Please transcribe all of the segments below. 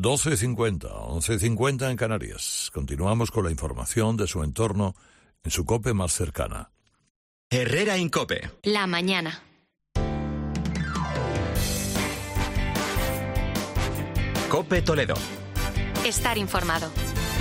12:50, 11:50 en Canarias. Continuamos con la información de su entorno en su COPE más cercana. Herrera en COPE. La mañana. COPE Toledo. Estar informado.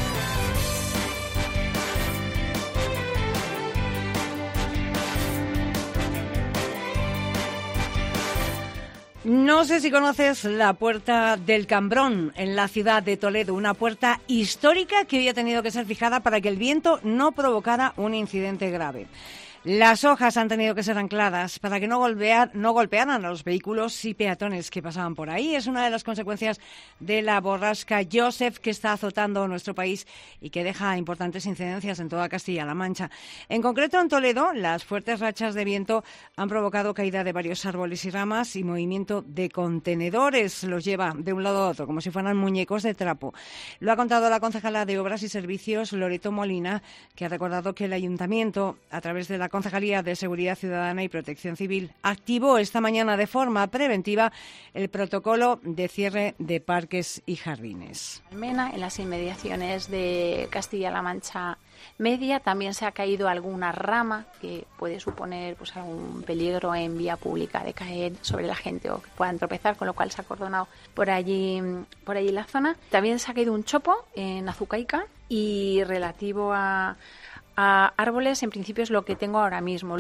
No sé si conoces la Puerta del Cambrón en la ciudad de Toledo, una puerta histórica que hoy ha tenido que ser fijada para que el viento no provocara un incidente grave. Las hojas han tenido que ser ancladas para que no golpearan a los vehículos y peatones que pasaban por ahí. Es una de las consecuencias de la borrasca Joseph que está azotando nuestro país y que deja importantes incidencias en toda Castilla-La Mancha. En concreto, en Toledo, las fuertes rachas de viento han provocado caída de varios árboles y ramas y movimiento de contenedores. Los lleva de un lado a otro, como si fueran muñecos de trapo. Lo ha contado la concejala de Obras y Servicios, Loreto Molina, que ha recordado que el ayuntamiento, a través de la Concejalía de Seguridad Ciudadana y Protección Civil, activó esta mañana de forma preventiva el protocolo de cierre de parques y jardines. Almena, en las inmediaciones de Castilla-La Mancha Media, también se ha caído alguna rama que puede suponer algún peligro en vía pública de caer sobre la gente o que puedan tropezar, con lo cual se ha acordonado por allí la zona. También se ha caído un chopo en Azucaica y relativo a árboles, en principio es lo que tengo ahora mismo.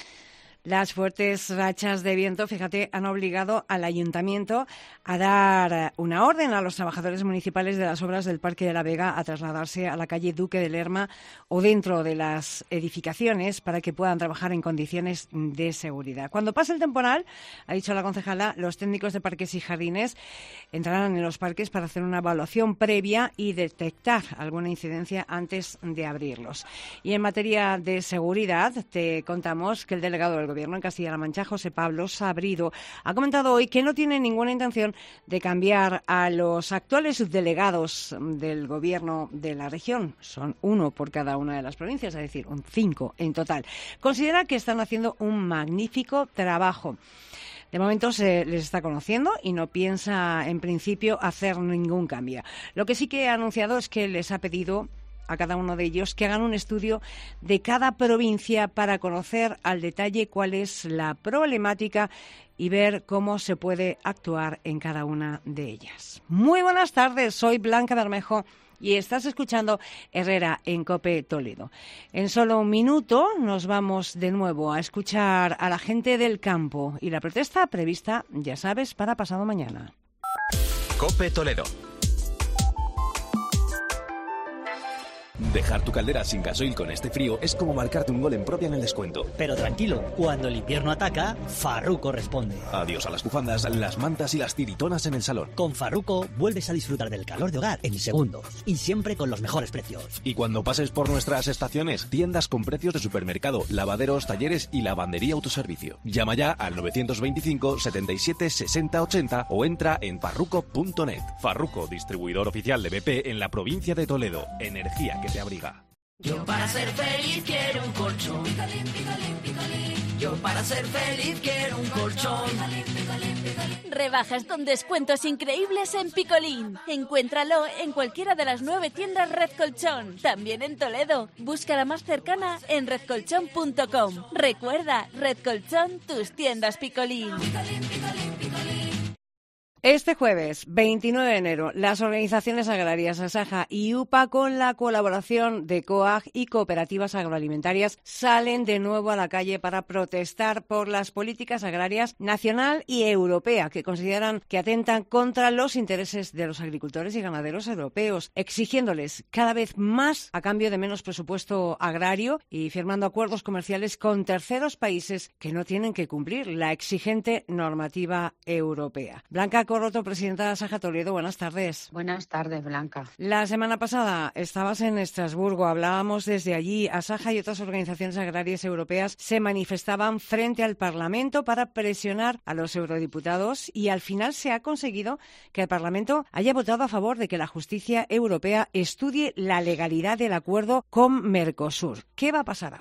Las fuertes rachas de viento, fíjate, han obligado al ayuntamiento a dar una orden a los trabajadores municipales de las obras del Parque de la Vega a trasladarse a la calle Duque de Lerma o dentro de las edificaciones para que puedan trabajar en condiciones de seguridad. Cuando pase el temporal, ha dicho la concejala, los técnicos de parques y jardines entrarán en los parques para hacer una evaluación previa y detectar alguna incidencia antes de abrirlos. Y en materia de seguridad, te contamos que el delegado del Gobierno en Castilla-La Mancha, José Pablo Sabrido, ha comentado hoy que no tiene ninguna intención de cambiar a los actuales subdelegados del Gobierno de la región. Son uno por cada una de las provincias, es decir, 5 en total. Considera que están haciendo un magnífico trabajo. De momento se les está conociendo y no piensa, en principio, hacer ningún cambio. Lo que sí que ha anunciado es que les ha pedido a cada uno de ellos que hagan un estudio de cada provincia para conocer al detalle cuál es la problemática y ver cómo se puede actuar en cada una de ellas. Muy buenas tardes, soy Blanca Bermejo y estás escuchando Herrera en COPE Toledo. En solo un minuto nos vamos de nuevo a escuchar a la gente del campo y la protesta prevista, ya sabes, para pasado mañana. COPE Toledo. Dejar tu caldera sin gasoil con este frío es como marcarte un gol en propia en el descuento. Pero tranquilo, cuando el invierno ataca, Farruko responde. Adiós a las bufandas, las mantas y las tiritonas en el salón. Con Farruko vuelves a disfrutar del calor de hogar en segundos y siempre con los mejores precios. Y cuando pases por nuestras estaciones, tiendas con precios de supermercado, lavaderos, talleres y lavandería autoservicio. Llama ya al 925 77 60 80 o entra en farruko.net. Farruko, distribuidor oficial de BP en la provincia de Toledo. Energía que te abriga. Yo para ser feliz quiero un colchón. Yo para ser feliz quiero un colchón. Rebajas con descuentos increíbles en Picolín. Encuéntralo en cualquiera de las 9 tiendas Red Colchón. También en Toledo. Busca la más cercana en redcolchón.com. Recuerda, Red Colchón, tus tiendas Picolín. Este jueves, 29 de enero, las organizaciones agrarias Asaja y UPA, con la colaboración de COAG y cooperativas agroalimentarias, salen de nuevo a la calle para protestar por las políticas agrarias nacional y europea, que consideran que atentan contra los intereses de los agricultores y ganaderos europeos, exigiéndoles cada vez más a cambio de menos presupuesto agrario y firmando acuerdos comerciales con terceros países que no tienen que cumplir la exigente normativa europea. Blanca Corroto, presidenta de Asaja Toledo, buenas tardes. Buenas tardes, Blanca. La semana pasada estabas en Estrasburgo, hablábamos desde allí. Asaja y otras organizaciones agrarias europeas se manifestaban frente al Parlamento para presionar a los eurodiputados y al final se ha conseguido que el Parlamento haya votado a favor de que la justicia europea estudie la legalidad del acuerdo con Mercosur. ¿Qué va a pasar ahora?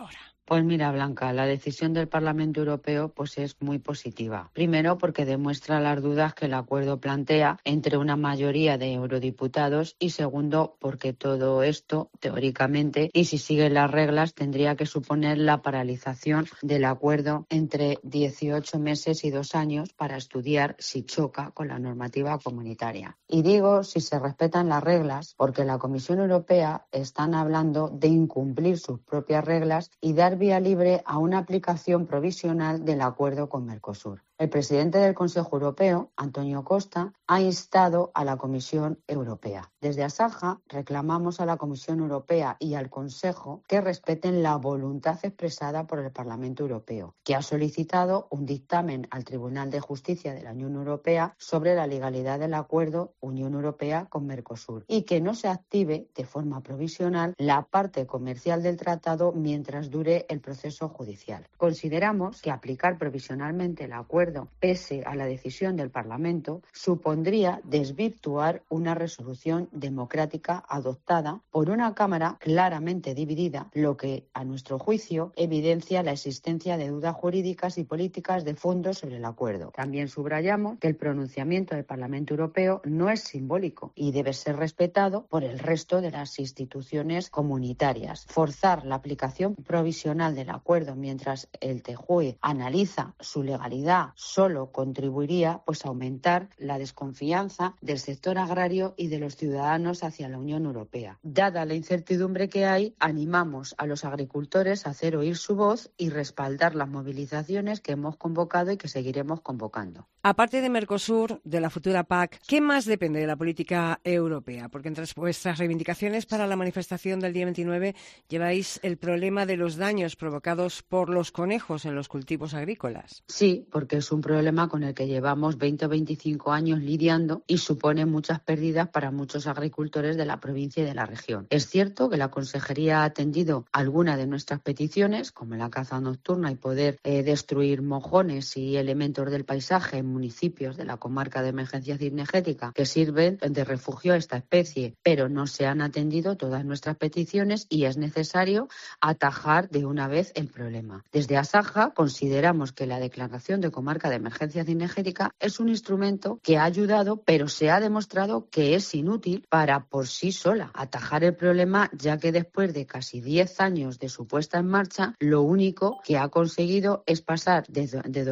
Pues mira, Blanca, la decisión del Parlamento Europeo pues es muy positiva. Primero, porque demuestra las dudas que el acuerdo plantea entre una mayoría de eurodiputados y segundo, porque todo esto, teóricamente, y si siguen las reglas, tendría que suponer la paralización del acuerdo entre 18 meses y 2 años para estudiar si choca con la normativa comunitaria. Y digo si se respetan las reglas, porque la Comisión Europea están hablando de incumplir sus propias reglas y dar vía libre a una aplicación provisional del acuerdo con Mercosur. El presidente del Consejo Europeo, Antonio Costa, ha instado a la Comisión Europea. Desde Asaja reclamamos a la Comisión Europea y al Consejo que respeten la voluntad expresada por el Parlamento Europeo, que ha solicitado un dictamen al Tribunal de Justicia de la Unión Europea sobre la legalidad del acuerdo Unión Europea con Mercosur y que no se active de forma provisional la parte comercial del tratado mientras dure el proceso judicial. Consideramos que aplicar provisionalmente el acuerdo pese a la decisión del Parlamento supondría desvirtuar una resolución democrática adoptada por una Cámara claramente dividida, lo que, a nuestro juicio, evidencia la existencia de dudas jurídicas y políticas de fondo sobre el acuerdo. También subrayamos que el pronunciamiento del Parlamento Europeo no es simbólico y debe ser respetado por el resto de las instituciones comunitarias. Forzar la aplicación provisional del acuerdo mientras el TJUE analiza su legalidad solo contribuiría pues a aumentar la desconfianza del sector agrario y de los ciudadanos hacia la Unión Europea. Dada la incertidumbre que hay, animamos a los agricultores a hacer oír su voz y respaldar las movilizaciones que hemos convocado y que seguiremos convocando. Aparte de Mercosur, de la futura PAC, ¿qué más depende de la política europea? Porque entre vuestras reivindicaciones para la manifestación del día 29 lleváis el problema de los daños provocados por los conejos en los cultivos agrícolas. Sí, porque es un problema con el que llevamos 20 o 25 años lidiando y supone muchas pérdidas para muchos agricultores de la provincia y de la región. Es cierto que la Consejería ha atendido algunas de nuestras peticiones, como la caza nocturna y poder destruir mojones y elementos del paisaje en municipios de la comarca de emergencia cinegética que sirven de refugio a esta especie, pero no se han atendido todas nuestras peticiones y es necesario atajar de una vez el problema. Desde Asaja consideramos que la declaración de comarca de emergencia cinegética es un instrumento que ha ayudado, pero se ha demostrado que es inútil para por sí sola atajar el problema, ya que después de casi 10 años de su puesta en marcha, lo único que ha conseguido es pasar de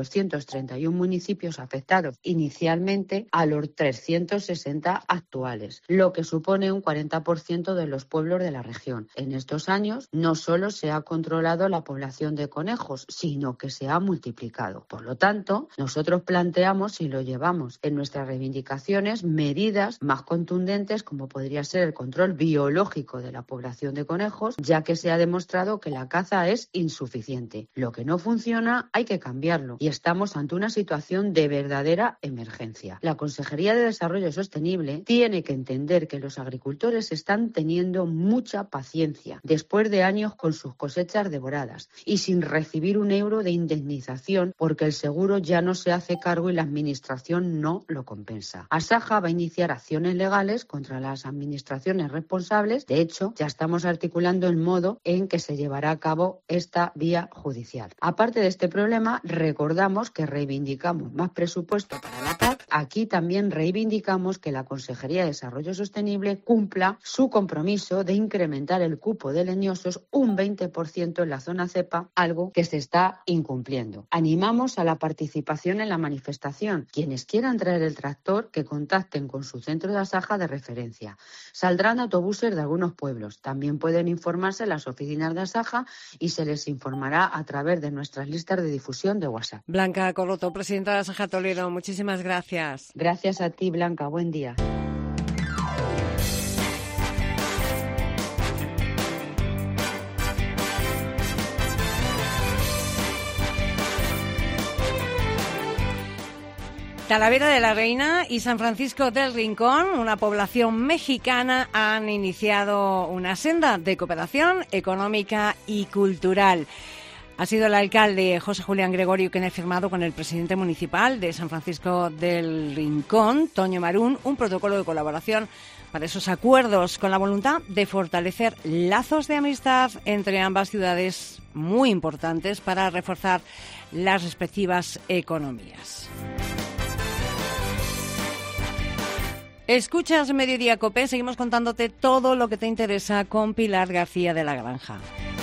231 municipios afectados inicialmente a los 360 actuales, lo que supone un 40% de los pueblos de la región. En estos años no solo se ha controlado la población de conejos, sino que se ha multiplicado. Por lo tanto, nosotros planteamos y lo llevamos en nuestras reivindicaciones medidas más contundentes como podría ser el control biológico de la población de conejos, ya que se ha demostrado que la caza es insuficiente. Lo que no funciona hay que cambiarlo y estamos ante una situación de verdadera emergencia. La Consejería de Desarrollo Sostenible tiene que entender que los agricultores están teniendo mucha paciencia después de años con sus cosechas devoradas y sin recibir un euro de indemnización porque el seguro ya no se hace cargo y la administración no lo compensa. Asaja va a iniciar acciones legales contra las administraciones responsables. De hecho, ya estamos articulando el modo en que se llevará a cabo esta vía judicial. Aparte de este problema, recordamos que reivindicamos más presupuesto para la PAC. Aquí también reivindicamos que la Consejería de Desarrollo Sostenible cumpla su compromiso de incrementar el cupo de leñosos un 20% en la zona cepa, algo que se está incumpliendo. Animamos a la participación en la manifestación. Quienes quieran traer el tractor, que contacten con su centro de Asaja de referencia. Saldrán autobuses de algunos pueblos. También pueden informarse en las oficinas de Asaja y se les informará a través de nuestras listas de difusión de WhatsApp. Blanca Corroto, presidenta de Asaja Toledo, muchísimas gracias. Gracias a ti, Blanca. Buen día. Talavera de la Reina y San Francisco del Rincón, una población mexicana, han iniciado una senda de cooperación económica y cultural. Ha sido el alcalde José Julián Gregorio quien ha firmado con el presidente municipal de San Francisco del Rincón, Toño Marún, un protocolo de colaboración para esos acuerdos, con la voluntad de fortalecer lazos de amistad entre ambas ciudades, muy importantes para reforzar las respectivas economías. Escuchas Mediodía COPE, seguimos contándote todo lo que te interesa con Pilar García de la Granja.